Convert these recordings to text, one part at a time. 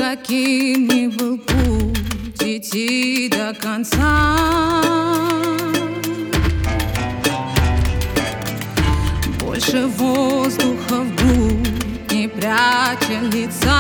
каким ни был путь, идти до конца. Больше воздуха в грудь, не пряча лица.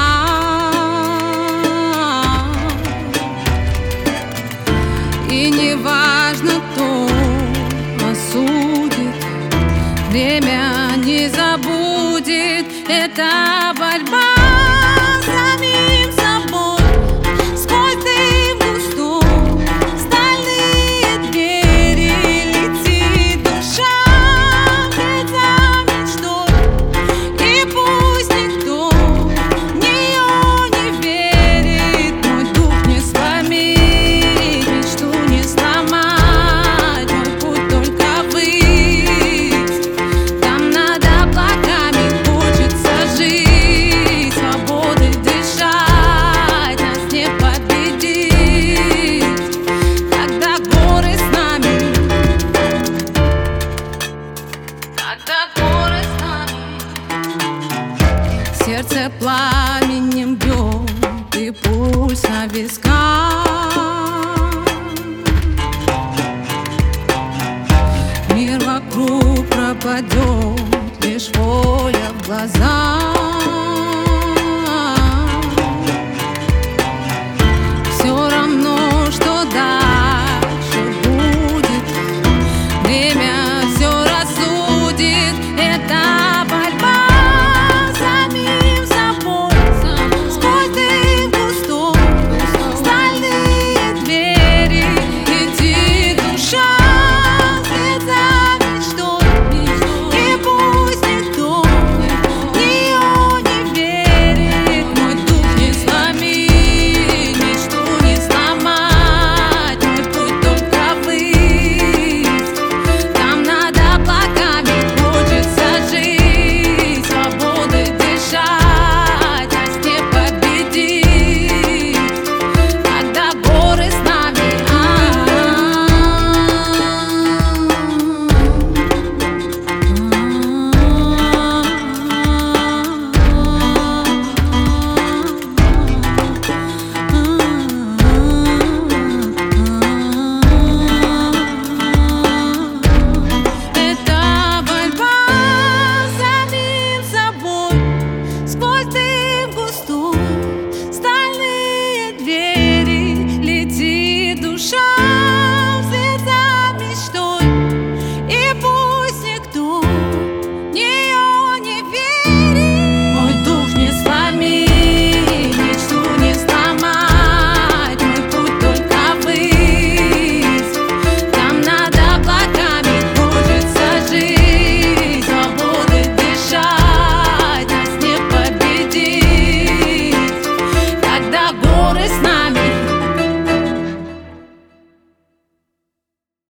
И не важно, кто осудит, время не забудет. Это борьба с самим собой. Сквозь дым густой, стальные двери, летит душа вслед за мечтой. И пусть никто в нее не верит, мой дух не сломить, мечту не сломать, мой путь только ввысь. Там над облаками хочется жить, свободой дышать, нас не победить, когда горы с нами, когда горы с нами. Сердце пламенем бьет и пульс на висках. Мир вокруг пропадет, лишь воля в глазах.